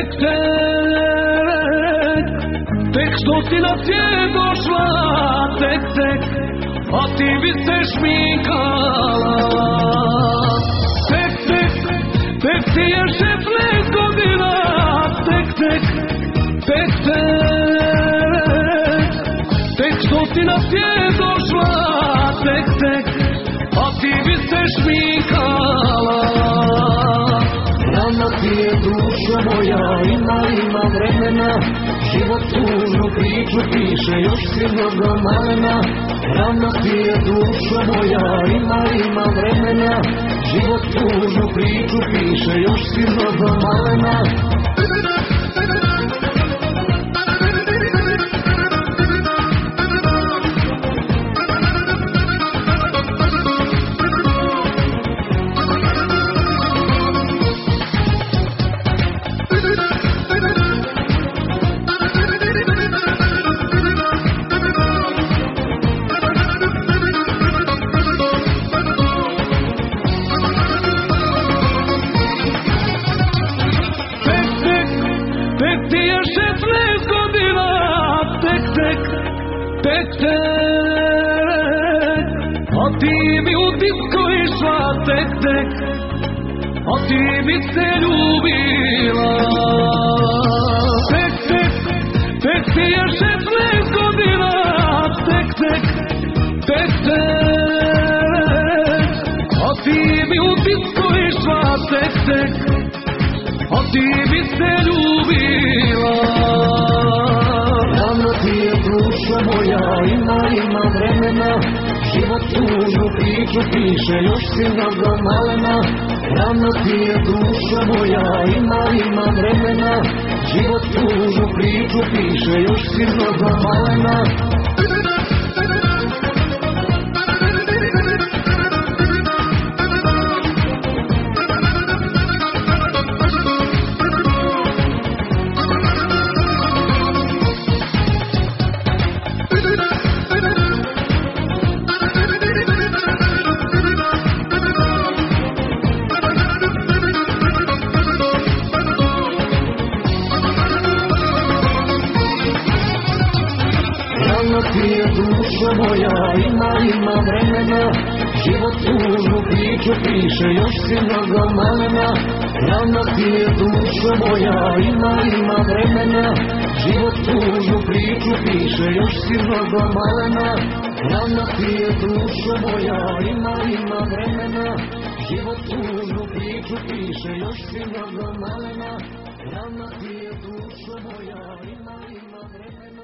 tek što si na svijet došla, tek, a ti bi se šminkala. Tek ti je 16 godina, tek, što si na svijet došla, tek, a ti bi se šminkala. Rano ti je duša moja, ima vremena, život tužnu priču piše, još si mnogo malena. Rano ti je duša moja, ima vremena, život tužnu priču piše, još si mnogo malena. A ti bi u disko išla, tek, a ti bi se ljubila. Tek ti je 16 godina, tek, a ti bi u disko išla, tek, a ti bi se ljubila. Rano ti je duša moja, ima vremena, život tužnu priču piše, još si mnogo malena. Rano ti je duša moja, ima vremena, život tužnu priču piše, još si mnogo malena. Rano ti je duša moja, ima vremena, život tužnu priču piše, još si mnogo malena. Rano ti je duša moja, ima vremena, život tužnu priču piše, još si mnogo malena. Rano ti je duša moja, ima vremena, život tužnu priču piše, još si mnogo malena. Rano ti je duša moja, ima vremena.